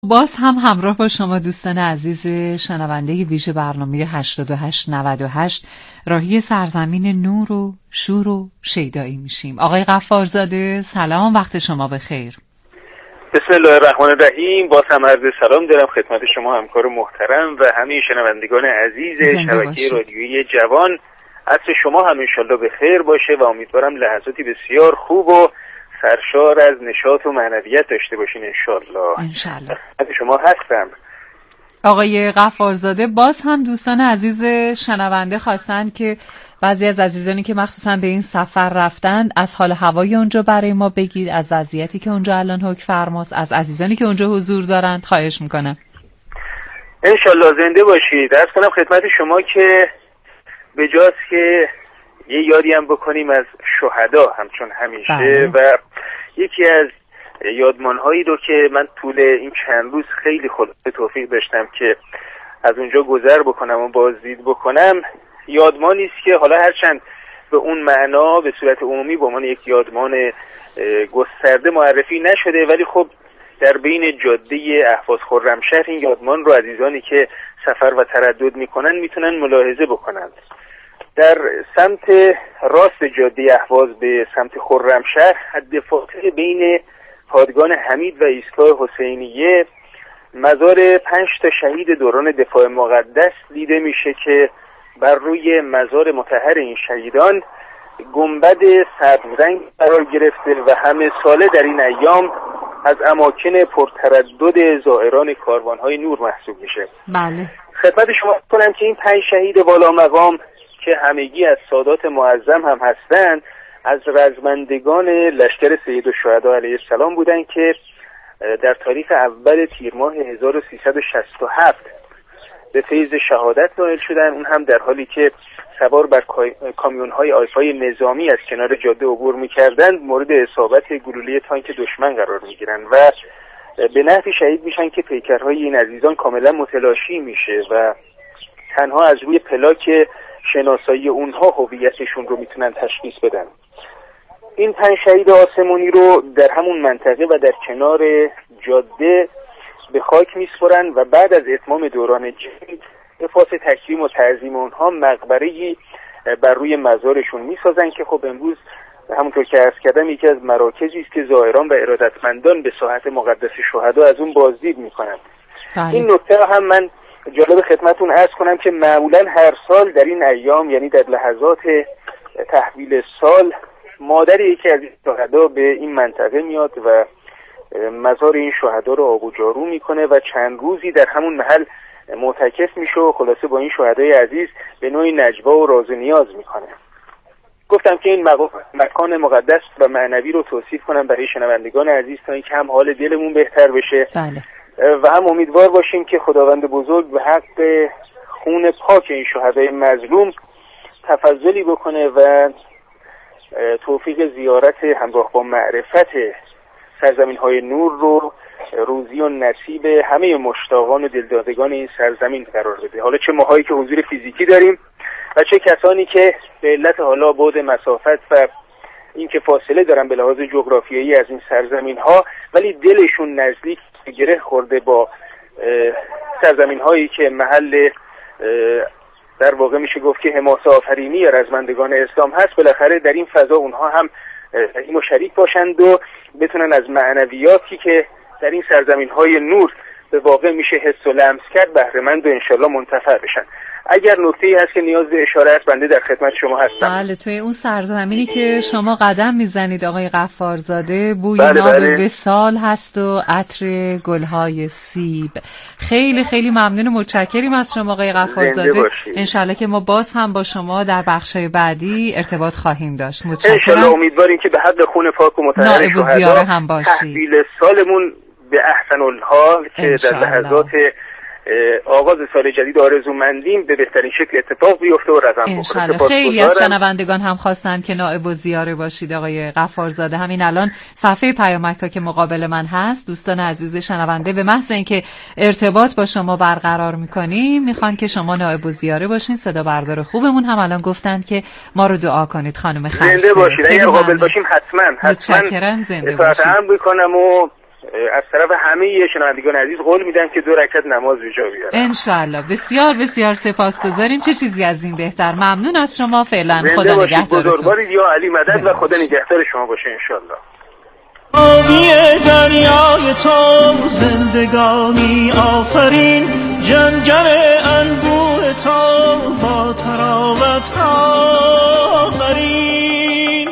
باز هم همراه با شما دوستان عزیز شنونده ویژه برنامه 8898 راهی سرزمین نور و شور و شیدایی میشیم. آقای غفارزاده سلام، وقت شما بخیر. بسم الله الرحمن الرحیم. باز هم عرض سلام دارم خدمت شما همکار محترم و همه شنوندگان عزیز شبکه رادیویی جوان. عصر شما هم انشالله بخیر باشه و امیدوارم لحظاتی بسیار خوب و سرشار از نشاط و معنویت داشته باشین انشالله. خدمت شما هستم. آقای غفارزاده، باز هم دوستان عزیز شنونده خواستن که بعضی از عزیزانی که مخصوصا به این سفر رفتن از حال هوای اونجا برای ما بگید، از وضعیتی که اونجا الان حکم فرماست، از عزیزانی که اونجا حضور دارند خواهش میکنم. انشالله زنده باشید. عرض کنم خدمت شما که به جاست که یه یادی هم بکنیم از شهدا همچون همیشه و یکی از یادمانهایی رو که من طول این چند روز خیلی توفیق داشتم که از اونجا گذر بکنم و بازدید بکنم، یادمانی است که حالا هرچند به اون معنا به صورت عمومی به عنوان یک یادمان گسترده معرفی نشده، ولی خب در بین جاده اهواز خرمشهر این یادمان رو عزیزانی که سفر و تردد میکنن میتونن ملاحظه بکنند. در سمت راست جاده اهواز به سمت خرمشهر حد فاصله بین پادگان حمید و ایستگاه حسینیه مزار 5 شهید دوران دفاع مقدس دیده میشه که بر روی مزار مطهر این شهیدان گنبد سبزرنگ قرار گرفته و همه ساله در این ایام از اماکن پرتردد زائران کاروانهای نور محسوب میشه. بله. خدمت شما کنم که این 5 شهید والا مقام که همگی از سادات معظم هم هستند، از رزمندگان لشکر سید الشهدا علیه السلام بودند که در تاریخ اول تیر ماه 1367 به فیض شهادت نائل شدند، اون هم در حالی که سوار بر کامیون‌های آیفای نظامی از کنار جاده عبور می‌کردند مورد اصابت گلوله تانک دشمن قرار می‌گیرند و به نحوی شهید میشن که پیکرهای این عزیزان کاملا متلاشی میشه و تنها از روی پلاک شناسایی اونها هویتشون رو میتونن تشخیص بدن. این 5 شهید آسمانی رو در همون منطقه و در کنار جاده به خاک میسپرن و بعد از اتمام دوران جنگ به پاس تکریم و تعظیم اونها مقبره‌ای بر روی مزارشون میسازن که خب امروز همونطور که عرض کردم یکی از مراکزی است که زائران و ارادتمندان به ساحت مقدس شهدا از اون بازدید میکنن. این نکته هم من جالب خدمتون عرض کنم که معمولا هر سال در این ایام، یعنی در لحظات تحویل سال، مادر یکی از این شهدا به این منطقه میاد و مزار این شهدا رو آب و جارو میکنه و چند روزی در همون محل معتکف میشه و خلاصه با این شهدای عزیز به نوعی نجوا و راز و نیاز میکنه. گفتم که این مکان مقدس و معنوی رو توصیف کنم برای شنوندگان عزیز تا اینکه هم حال دلمون بهتر بشه. بله. و هم امیدوار باشیم که خداوند بزرگ به حق خون پاک این شهدای مظلوم تفضلی بکنه و توفیق زیارت همراه با معرفت سرزمین‌های نور رو روزی و نصیب همه مشتاقان و دلدادگان این سرزمین قرار بده. حالا چه ماهایی که حضور فیزیکی داریم و چه کسانی که به علت حالا بعد مسافت و اینکه فاصله دارن به لحاظ جغرافیایی از این سرزمین‌ها، ولی دلشون نزدیک گره خورده با سرزمین‌هایی که محل در واقع میشه گفت که حماسه آفرینی یا رزمندگان اسلام هست، بالاخره در این فضا اونها هم این مشارک باشند و بتونن از معنویاتی که در این سرزمین‌های نور به واقع میشه حس و لمس کرد بهره‌مند و انشالله منتفع بشن. اگر نکته‌ای هست که نیاز به اشاره است بنده در خدمت شما هستم. بله، توی اون سرزمینی که شما قدم میزنید آقای غفارزاده بوی ناب وصال هست و عطر گل‌های سیب. خیلی خیلی ممنون و متشکریم از شما آقای غفارزاده. انشالله که ما باز هم با شما در بخش‌های بعدی ارتباط خواهیم داشت. متشکرم. انشالله امیدواریم که به حق خون پاک و مطهر نائب الزیاره هم باشید. تحویل سالمون به احسن الحال که در لحظات آغاز سال جدید آرزومندیم به بهترین شکل اتفاق بیفته و رقم بخوره. خیلی از شنوندگان هم خواستن که نائب الزیاره باشید آقای غفارزاده. همین الان صفحه پیامک‌ها که مقابل من هست، دوستان عزیز شنونده به محض اینکه ارتباط با شما برقرار می‌کنیم میخوان که شما نائب الزیاره باشین. صدا بردار خوبمون هم الان گفتن که ما رو دعا کنید خانم خلصه. زنده باشید. اگه قابل باشیم حتما متشکرم. زنده باشید. می‌کنم و از طرف همه شنوندگان عزیز قول میدم که 2 رکعت نماز به جا بیارم انشالله. بسیار بسیار سپاسگزاریم. چه چیزی از این بهتر. ممنون از شما. فعلا خدا نگهدارتون. بزرگوارید یا علی مدد و خدا نگهدار شما باشه انشالله. آبی دریای تو زندگانی آفرین، جنگل انبوه تو با تراوت آفرین.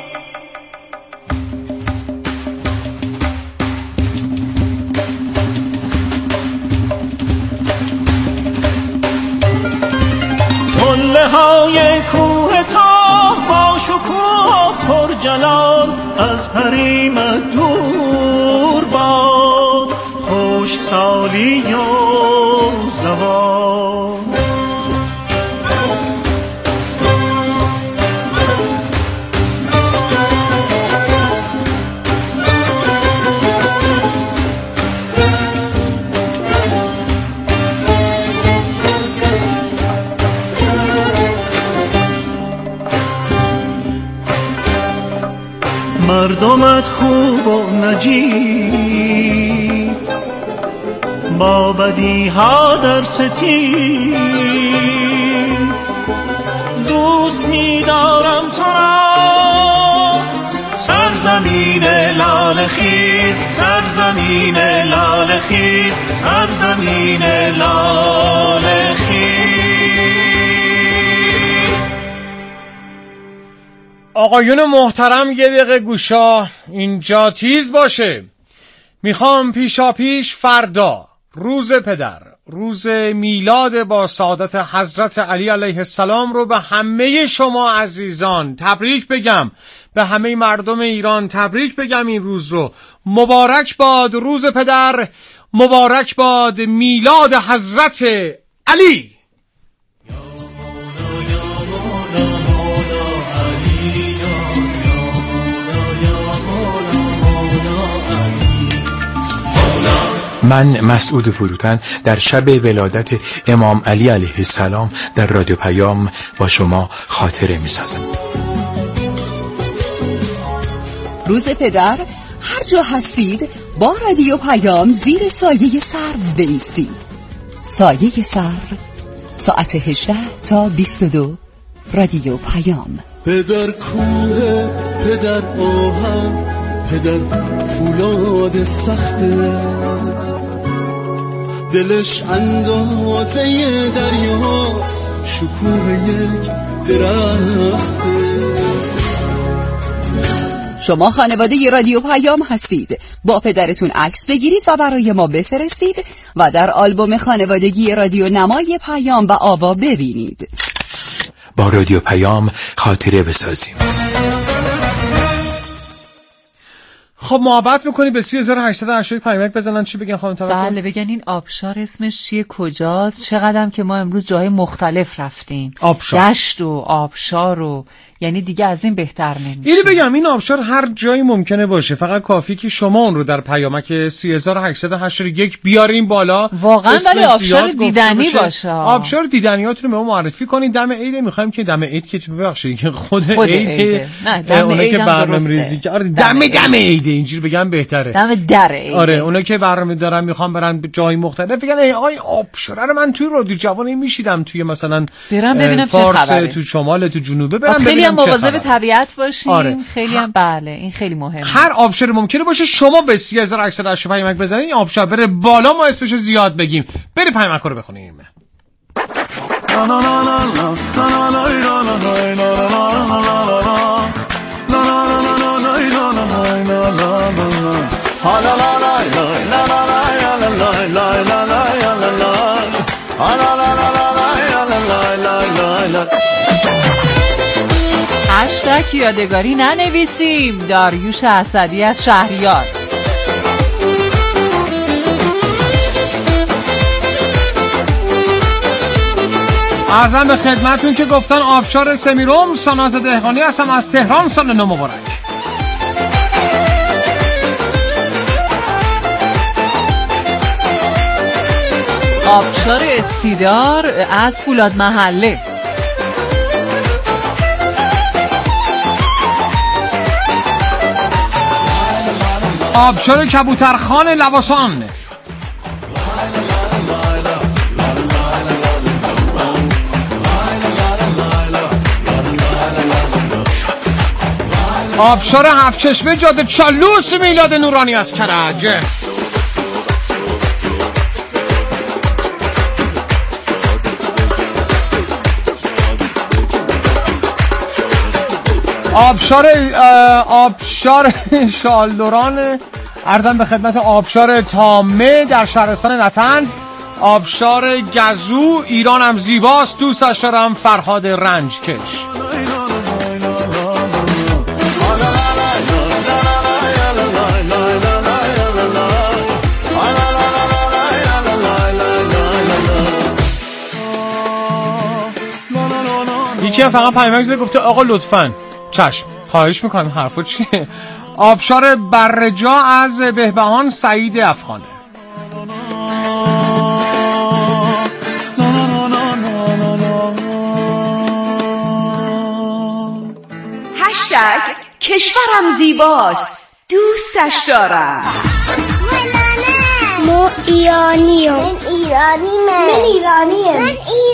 قله های کوه تو با شکوه پر جلال، از حریمت دور باد خشک سالی و زوال. مردمت خوب و نجیب، با بدیها در ستیز، دوست می‌دارم تو را سرزمین لاله خیز، سرزمین لاله خیز، سرزمین لاله خیز. آقایون محترم یه دقیقه گوشا اینجا تیز باشه. میخوام پیشا پیش فردا روز پدر، روز میلاد با سعادت حضرت علی علیه السلام رو به همه شما عزیزان تبریک بگم، به همه مردم ایران تبریک بگم. این روز رو مبارک باد روز پدر، مبارک باد میلاد حضرت علی. من مسعود فروتن در شب ولادت امام علی علیه السلام در رادیو پیام با شما خاطره می‌سازم. روز پدر، هر جا هستید با رادیو پیام زیر سایه سرو بایستید. سایه سرو، ساعت 18 تا 22. رادیو پیام. پدر کوه، پدر آهن، پدر فولاد سخته، دلش اندازه دریاست، شکوه یک درخته. شما خانواده رادیو پیام هستید. با پدرتون عکس بگیرید و برای ما بفرستید و در آلبوم خانوادگی رادیو نمای پیام و آوا ببینید. با رادیو پیام خاطره بسازیم. خب محبت میکنی به 3880 پیامک بزنن چی بگن خانم توکل؟ بله بگن این آبشار اسمش چیه، کجاست؟ چقدرم که ما امروز جای مختلف رفتیم، آبشار. دشت و آبشار و یعنی دیگه از این بهتر نمیشه. اینو بگم این آبشار هر جایی ممکنه باشه، فقط کافی که شما اون رو در پیامک 3881 بیارین بالا. واقعا ولی آبشار دیدنی باشه. آبشار دیدنیاتون رو به ما معرفی کنین. دم عید میخوایم که دم عید که ببخشید خود عید نه دم عید که برنامه‌ریزی که دم عید اینجوری بگم بهتره. دم در عید. آره اونا که برنامه دارن میخوام برن جای مختلف بگن ای آبشار رو من توی رادیو جوان میشیدم توی مثلا برم ببینم چه خبره، تو شمال تو جنوبه برم خیلی هم مواظب طبیعت باشیم. آره. خیلی هم بله این خیلی مهمه. هر آبشار ممکنه باشه شما به 3880 پیامک بزنید این آبشار بره بالا، ما اسمشو زیاد بگیم. بری پیامک رو بخونیم. هشتگ یادگاری ننویسیم. داریوش اسدی از شهریار. عرضم به خدمتون که گفتن آبشار سمیروم ساناز دهقانی هستم از تهران. سال نو مبارک. آبشار اسکیدار از فولاد محله. آبشار کبوترخان لواسان. آبشار هفت چشمه جاده چالوس میلاد نورانی از کرج. آبشار شالدوران، عرضم به خدمت آبشار تامه در شهرستان نطنز. آبشار گزو ایرانم زیباست دوستش دارم فرهاد رنجکش. یکی هم فقط پیامک گفته آقا لطفاً چشم خواهش میکنم حرفو چیه. آبشار برجا از بهبهان سعید افغانه. هشتگ کشورم زیباست دوستش دارم. ما ایرانیم. من ایرانیم. من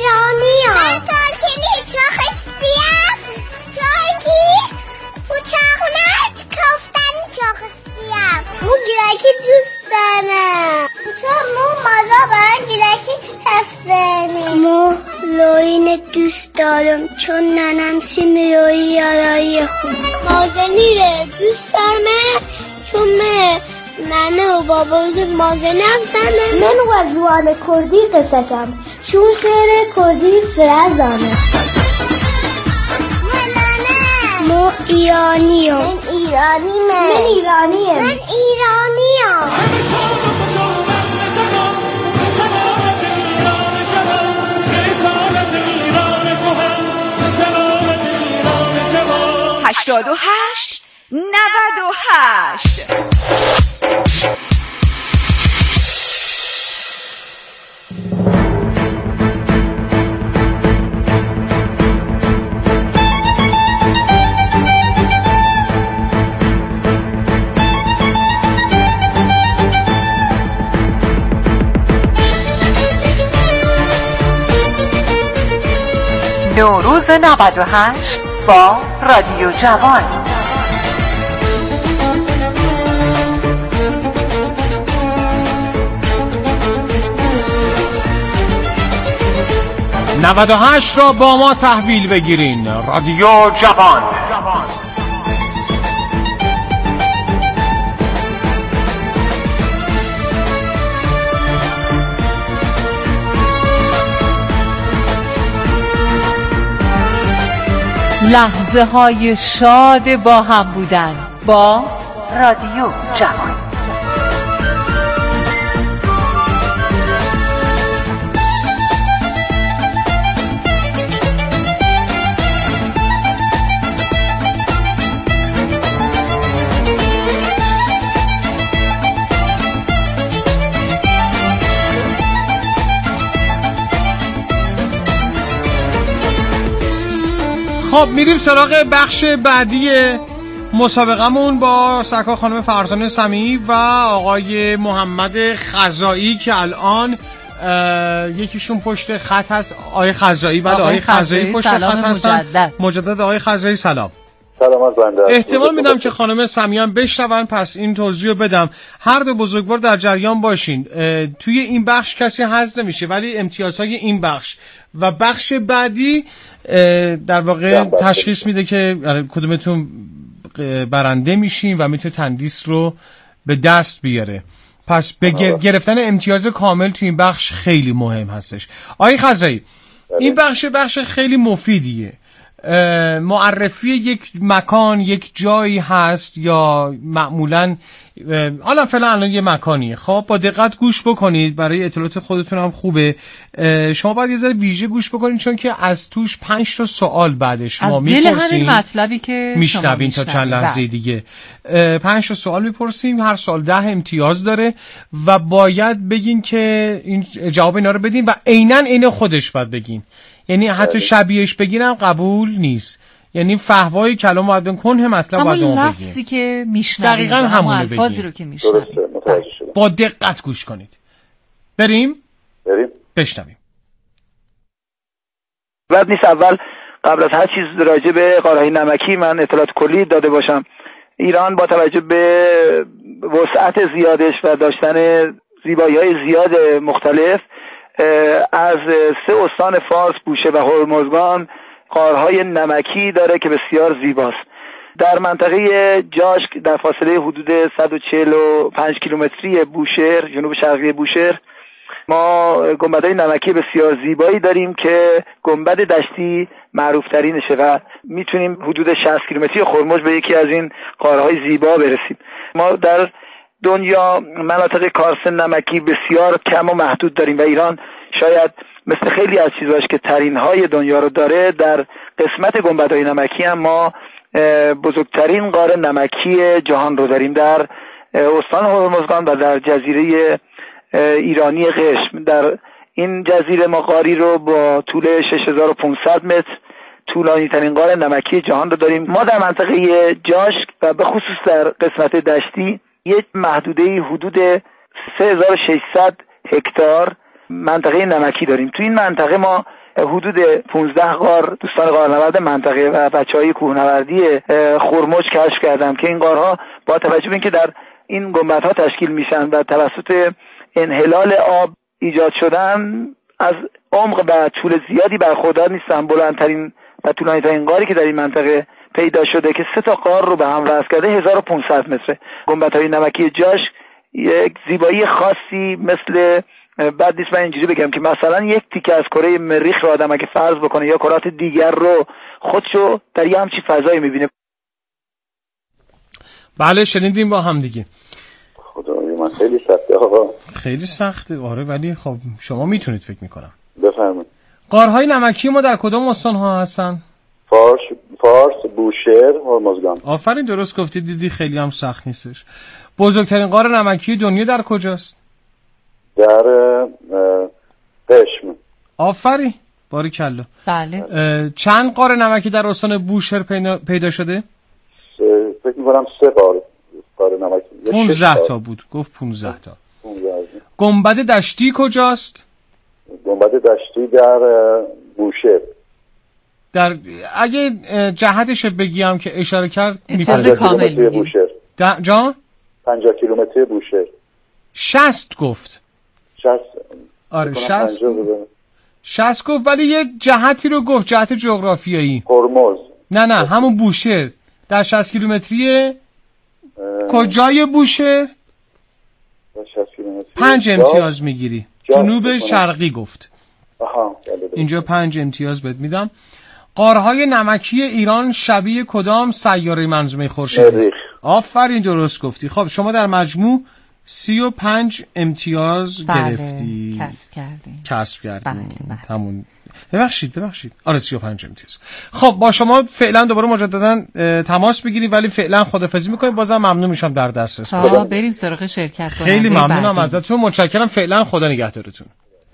ترکی چاخستیم. ترکی و چاخنات کفتن چاخستیم. مو گیرکی دوست دارم. چون مو مزا برن گیرکی هستنی. مو لاین دوست دارم چون ننم سیمیایی یارایی خوب. مازنیره دوست دارم چون ننه و بابا مازه نفسنه. من وزوان کردی قصتم چون شعر کردی فرزانه. ما ایرانیم. من ایرانیم. هشتاد و هشت 98. نوروز 98 با رادیو جوان. نود را با ما تحویل بگیرین. رادیو جوان. لحظه های شاد با هم بودن با رادیو جوان. خب میریم سراغ بخش بعدی مسابقمون با سرکار خانم فرزانه سمیعی و آقای محمد خزائی که الان یکیشون پشت خط هست. آقای خزائی. بله آقای خزائی پشت خط هستن. مجدد آقای خزائی سلام. سلامت بنده. احتمال میدم که خانم سمیعی هم بشنون، پس این توضیح رو بدم. هر دو بزرگوار در جریان باشین. توی این بخش کسی حذف نمیشه ولی امتیازهای این بخش و بخش بعدی در واقع تشخیص میده که کدومتون برنده میشین و میتونه تندیس رو به دست بیاره. پس به گرفتن امتیاز کامل توی این بخش خیلی مهم هستش. آقای خزائی این بخش خیلی مفیدیه. معرفی یک مکان، یک جایی هست یا معمولاً حالا فعلا الان یه مکانیه. خب با دقت گوش بکنید، برای اطلاعات خودتون هم خوبه. شما باید یه ذره ویژه گوش بکنید چون که از توش 5 تا سوال بعدش ما میپرسیم. از دل همین مطلبی که میشنوین تا چند لحظه دیگه 5 تا سوال میپرسیم، هر سوال 10 امتیاز داره و باید بگین که این جواب اینا رو بدین و عین خودش باید بگین. یعنی حتی شبیهش بگینم قبول نیست. یعنی فحوای کلام باید کنه مطلب باید ما بگیم. همون لفظی که میشنویم، دقیقاً همون الفاظی رو که میشنویم. درسته، متوجه شدم. با دقت گوش کنید. بریم بشنویم. بعد نیست اول قبل از هر چیز راجع به قاره‌های نمکی من اطلاعات کلی داده باشم. ایران با توجه به وسعت زیادش و داشتن زیبایی‌های زیاد مختلف از 3 استان فارس، بوشهر و هرمزگان قارهای نمکی داره که بسیار زیباست. در منطقه جاشک در فاصله حدود 145 کیلومتری بوشهر، جنوب شرقی بوشهر، ما گنبدهای نمکی بسیار زیبایی داریم که گنبد دشتی معروف ترینشه و میتونیم حدود 60 کیلومتری خرمش به یکی از این قارهای زیبا برسیم. ما در دنیا مناطق کارست نمکی بسیار کم و محدود داریم و ایران شاید مثل خیلی از چیزاش که ترینهای دنیا رو داره، در قسمت گنبدهای نمکی هم ما بزرگترین غار نمکی جهان رو داریم در استان هرمزگان و در جزیره ایرانی قشم. در این جزیره ما غاری رو با طول 6500 متر طولانی ترین غار نمکی جهان رو داریم. ما در منطقه جاشک و به خصوص در قسمت دشتی یک محدوده حدود 3600 هکتار منطقه نمکی داریم. تو این منطقه ما حدود 15 غار دوستان غارنورد منطقه و بچهای کوهنوردی خرمش کشف کردم که این غارها با توجه به اینکه در این گنبدها تشکیل میشن و توسط انحلال آب ایجاد شدن، از عمق و طول زیادی برخوردار نیستن. بلندترین و طولانی‌ترین غاری که در این منطقه پیدا شده که 3 تا غار رو به هم وصل کرده 1500 متره. گنبدهای نمکی جاش یک زیبایی خاصی مثل، بعد نیست من اینجوری بگم که مثلا یک تیکه از کره مریخ رو آدم اگه فرض بکنه یا کرات دیگر رو خودشو در یه همچین فضایی میبینه. بله شنیدیم با هم دیگه. خدای من خیلی سخته آقا. خیلی سخته آره، ولی خب شما میتونید فکر میکنم. بفرمایید. غارهای نمکی ما در کدام استان ها هستن؟ فارس، بوشهر، هرمزگان. آفرین درست گفتی، دیدی خیلی هم سخت نیستش. بزرگترین غار نمکی دنیا در کجاست؟ در قشم. آفرین باریکلا. بله. چند غار نمکی در استان بوشهر پیدا شده؟ فکر می‌کنم 3 غار نمکی. 15 تا بود، گفت 15 تا. گنبد دشتی کجاست؟ گنبد دشتی در بوشهر. در اگه جهتش بگیم که اشاره کرد میتونه کامل بوشهر. جان 50 کیلومتری بوشهر. 60 گفت. 60 آره 60 گفت، ولی یه جهتی رو گفت، جهت جغرافیایی. هرمز. نه همون بوشهر در 60 کیلومتری. کجای بوشهر؟ 60 کیلومتری. 5 امتیاز میگیری. جنوب شرقی گفت. اینجا 5 امتیاز بهت میدم. غارهای نمکی ایران شبیه کدام سیاره منظومه خورشیدی؟ آفرین درست گفتی. خب شما در مجموع 35 امتیاز گرفتی. کسب کردیم. همون ببخشید آره 35 امتیاز. خب با شما فعلا دوباره مجددا تماس بگیریم، ولی فعلا خدافظی میکنیم. بازم ممنون میشم در دسترس باشم. بریم سراغ شرکت کننده. خیلی ممنونم ازتون، متشکرم. فعلا خدا نگهدارتون.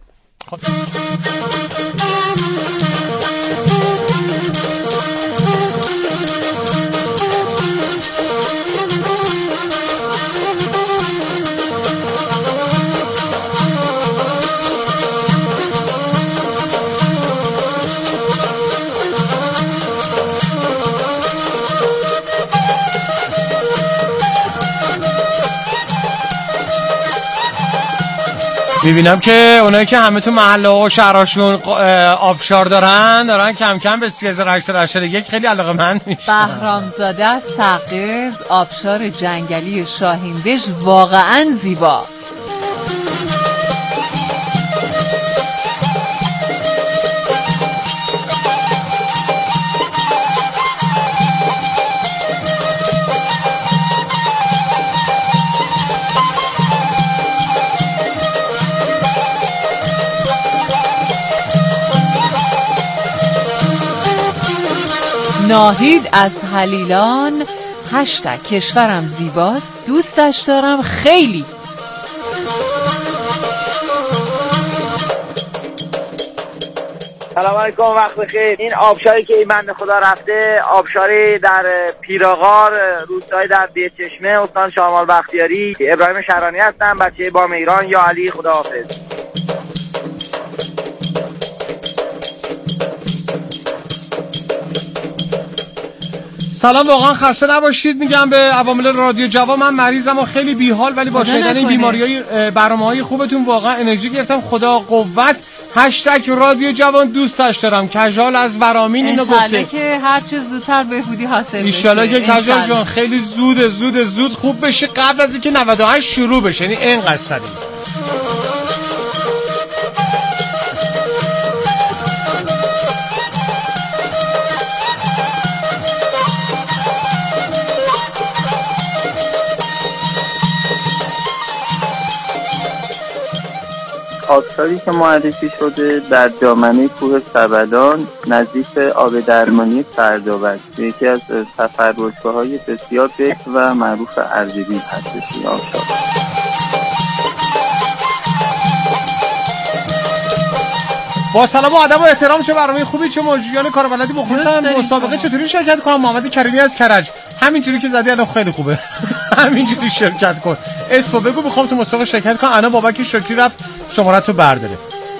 میبینم که اونایی که همه تو محله و شهرهاشون آبشار دارن کم کم به 3881 خیلی علاقه‌مند میشن. بهرامزاده از سقز، آبشار جنگلی شاهینبهش واقعا زیباست. ناهید از هلیلان # کشورم زیباست، دوستش دارم خیلی. سلام علیکم، وقت بخیر. این آبشاری که این بنده خدا رفته، آبشاری در پیراغار، روستایی در بیتچشمه، استان شمال بختیاری. ابراهیم شرانی هستم، بچه بام ایران. یا علی، خداحافظ. سلام، واقعا خسته نباشید. میگم به عوامل رادیو جوان، من مریضم و خیلی بیحال، ولی با شنیدن این بیماریای برنامه‌های خوبتون واقعا انرژی گرفتم. خدا قوت. هشتگ رادیو جوان دوستش دارم. کژال از ورامین اینو گفته. انشالله که هر چه زودتر بهبودی حاصل بشه. انشالله که کژال جان خیلی زود خوب بشه قبل از اینکه 98 شروع بشه، یعنی اینقدر سریع. آبشاری که معرفی شده در دامنه کوه سبدان نزدیک آب درمانی سردابد، یکی از تفرجگاه‌های بسیار بکر و معروف اردبیل هستش این آبشار. با سلام و ادب و احترام چه برنامه خوبی، چه موجودیان کاربلدی بخصوصا مسابقه چطوری شرکت کنم. محمد کریمی از کرج. همینجوری که زدی الان خیلی خوبه. همینجوری شرکت کن، اسمو بگو، میخوام تو مسابقه شرکت کنم. انا بابک شکری رفت شماره تو برداره.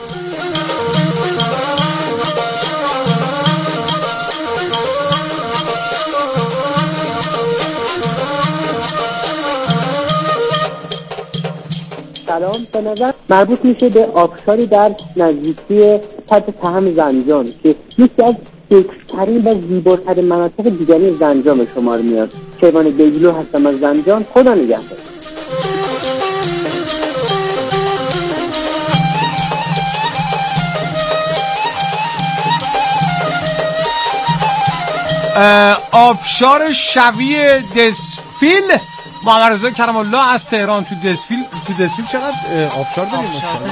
سلام، به نظر مربوط میشه به آبشاری در نزدیکی سد تهم زنجان که یکی از بکرترین و زیباترین مناطق دیدنی زنجان به شمار میاد. کیوان بیگلو هستم از زنجان. خدا نگهدار. آبشار شوی دسفیل. محمد رضا کرم الله از تهران. تو دسفیل چقدر آبشار داریم؟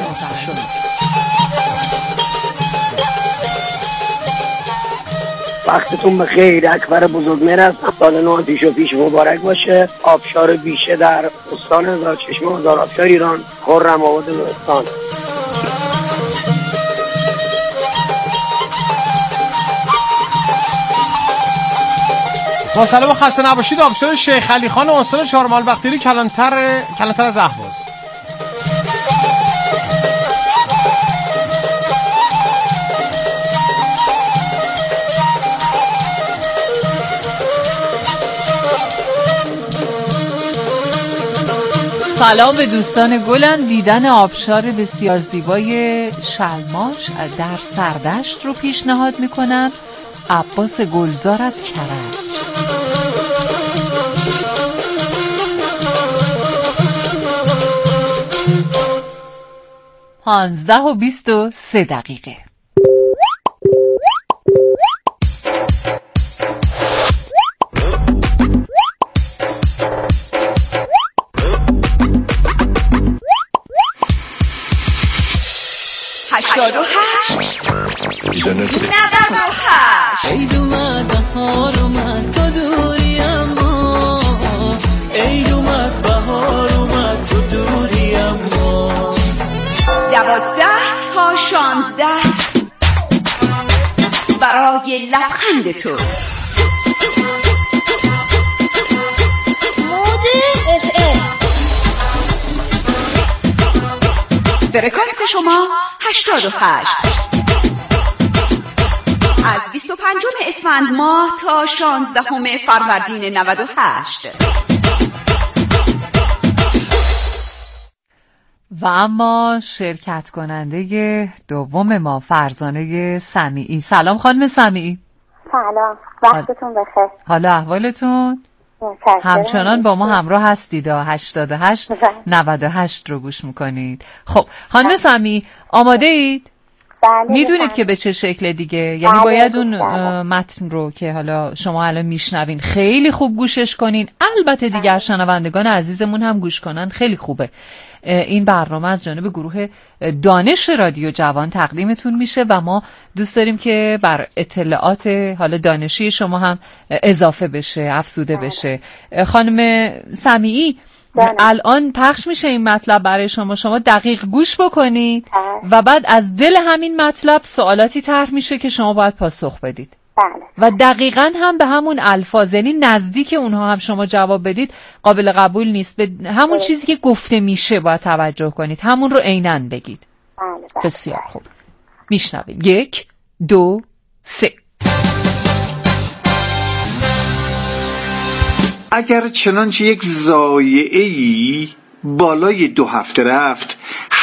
وقتتون بخیر. اکبر بزرگمهر هستم. سال نو پیش مبارک باشه. آبشار بیشه در استان هزارچشمه، هزار آبشار ایران، خرم آباد لرستان. با سلام و خسته نباشید. آبشار شیخ علی خان استان چهارمحال بختیاری، کلانتر از اهواز. سلام به دوستان گلن. دیدن آبشار بسیار زیبای شلماش در سردشت رو پیشنهاد میکنم. عباس گلزار از کرج. 15:23. عید اومد بهار اومد تو دوری اما، عید اومد بهار اومد تو دوری اما. 12 تا 16 برای لبخند تو. موج FM. فرکانس شما 88. از 25 اسفند ماه تا 16 فروردین 98. و اما شرکت کننده دوم ما فرزانه سمیعی. سلام خانم سمیعی. سلام، وقتتون بخیر. حالا احوالتون؟ همچنان با ما همراه هستید. 88 98 رو گوش میکنید. خب خانم سمیعی آماده اید؟ میدونید که به چه شکل دیگه؟ یعنی باید اون متن رو که حالا شما الان میشنوین خیلی خوب گوشش کنین. البته دیگر شنوندگان عزیزمون هم گوش کنن خیلی خوبه. این برنامه از جانب گروه دانش رادیو جوان تقدیمتون میشه و ما دوست داریم که بر اطلاعات حالا دانشی شما هم اضافه بشه، افزوده بشه. خانم سمیعی الان پخش میشه این مطلب برای شما دقیق گوش بکنید و بعد از دل همین مطلب سوالاتی طرح میشه که شما باید پاسخ بدید. و دقیقاً هم به همون الفاظ، یعنی نزدیک اونها هم شما جواب بدید قابل قبول نیست. به همون چیزی که گفته میشه باید توجه کنید، همون رو عیناً بگید. بسیار خوب، میشنویم. 1 2 3. اگر چنانچه یک ضایعه‌ای بالای 2 هفته رفت،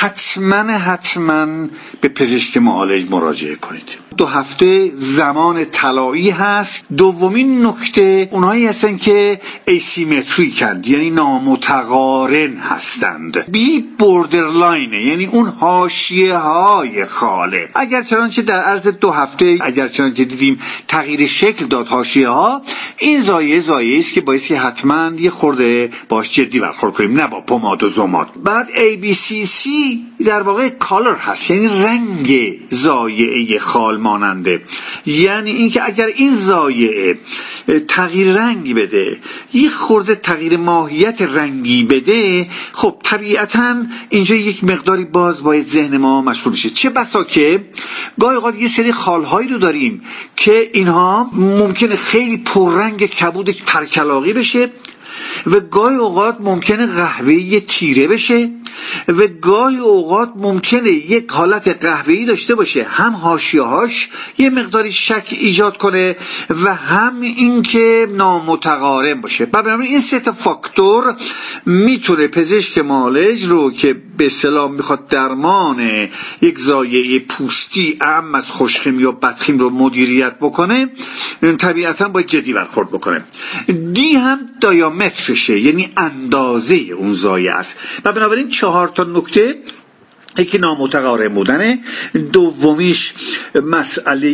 حتما به پزشک معالج مراجعه کنید. 2 هفته زمان طلایی هست. دومین نکته اونهایی هستن که ایسیمتریکند، یعنی نامتقارن هستند. بی بوردرلاینه، یعنی اون حاشیه های خاله. اگر چنانچه در عرض 2 هفته اگر چنانچه دیدیم تغییر شکل داد حاشیه ها، این ضایعه است که باعث حتما یه خورده باش جدی برخورد کنیم، نه با پماد و زماد. بعد ABCC در واقع کالر هست، یعنی رنگ ضایعه خال ماننده. یعنی اینکه اگر این ضایعه تغییر رنگی بده، یه خورده تغییر ماهیت رنگی بده، خب طبیعتاً اینجا یک مقداری باز باید ذهن ما مشغول بشه. چه بسا که گاهی اوقات یه سری خالهایی رو داریم که اینها ممکنه خیلی پررنگ کبود پرکلاقی بشه و گاهی اوقات ممکنه قهوه‌ای تیره بشه و گاهی اوقات ممکنه یک حالت قهوه‌ای داشته باشه، هم حاشیه‌هاش یه مقداری شک ایجاد کنه و هم اینکه نامتقارن باشه. بنابراین این 3 فاکتور میتونه پزشک معالج رو که به اصطلاح میخواد درمان یک ضایعه پوستی اعم از خوشخیمی و بدخیم رو مدیریت بکنه، طبیعتاً باید جدی برخورد بکنه. دی هم دیامترشه، یعنی اندازه اون ضایعه است. و بنابراین 4 تا نکته: یکی نامتقارن بودنه، دومیش مسئله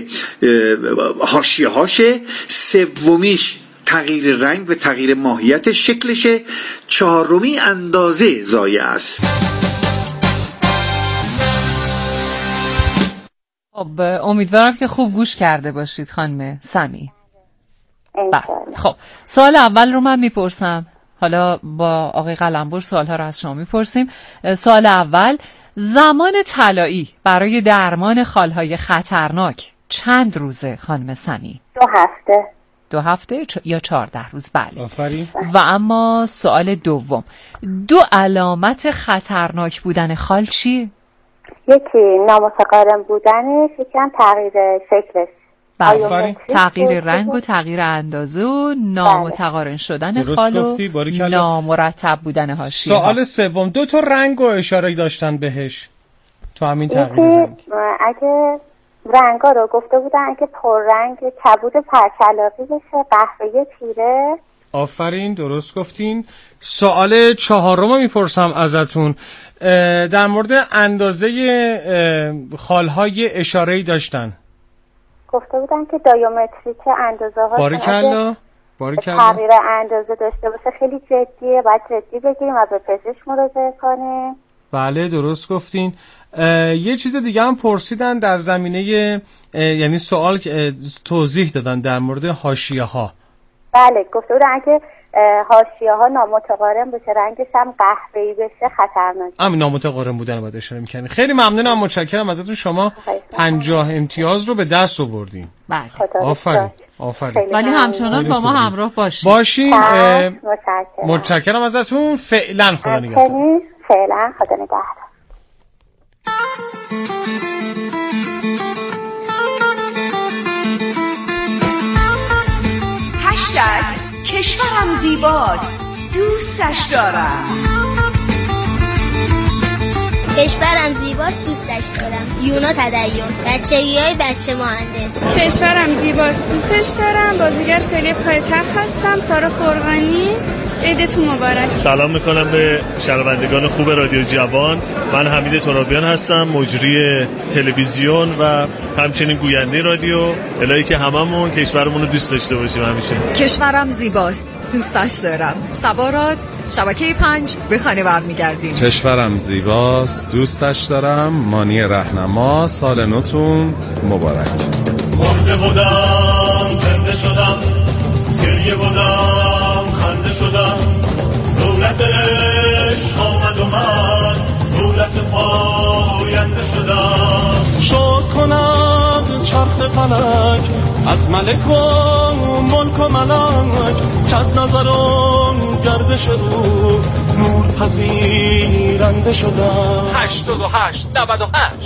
حاشیه هاشه، سومیش تغییر رنگ و تغییر ماهیت شکلشه، 4می اندازه ضایعه است. خب امیدوارم که خوب گوش کرده باشید خانم سمی. خب سوال اول رو من میپرسم، حالا با آقای قلمبر سوالها رو از شما میپرسیم. سوال اول: زمان طلایی برای درمان خالهای خطرناک چند روزه خانم سمی؟ 2 هفته. 2 هفته یا 14 روز؟ بله. آفرین. و اما سوال دوم: 2 علامت خطرناک بودن خال چیه؟ یکی نامتقارن بودنش، یکی هم تغییر شکلش. تغییر رنگ و تغییر اندازه و نامتقارن شدن خال و نامرتب بودن حاشیه. سوال سوم: 2 تا رنگ و اشاره داشتن بهش تو همین تغییر رنگ. اگه رنگا رو گفته بودن که پررنگ کبود پرکلاقی بشه، قهوه‌ای تیره. آفرین، درست گفتین. سوال 4 میپرسم ازتون، در مورد اندازه خالهای اشاره‌ای داشتن. گفته بودن که دیامتریک اندازه ها باریکلا تغییر اندازه داشته باشه خیلی جدیه، باید جدی بگیریم و به پزشک مراجعه کنیم. بله درست گفتین. یه چیز دیگه هم پرسیدن در زمینه یعنی سوال توضیح دادن در مورد حاشیه ها. بله گفته بودن اگه حاشیه ها نامتقارن بشه، رنگش هم قهوه‌ای بشه، خطرناکه. همین نامتقارن بودن باید اشاره می‌کنی. خیلی ممنونم، متشکرم ازتون. شما 50 امتیاز رو به دست آوردین. بله. آفرین. ولی همچنان با ما همراه باشین. متشکرم ازتون. فعلا خدا نگهدار. فعلا خدا نگهدار. کشورم زیباست دوستش دارم. کشورم زیباست دوستش دارم. یونا تدین بچگیای بچه مهندس. کشورم زیباست دوستش دارم. بازیگر سری پایتخت هستم. سارا فرغانی. عیدتون مبارک. سلام میکنم به شنوندگان خوب رادیو جوان. من حمید ترابیان هستم، مجری تلویزیون و همچنین گوینده رادیو. الهی که هممون کشورمون رو دوست داشته باشیم همیشه. کشورم زیباست دوستش دارم. سوارات شبکه 5 به خانه برمیگردیم. کشورم زیباست دوستش دارم. مانی رهنما. سال نوتون مبارک. مرده بودم زنده شدم، گریه بودم خنده شدم، دولت آینده شدم. شکر کند چرخ فلک از ملک و ملک و ملک که از نظران گردش رو نور پذیرنده شدم. 88 98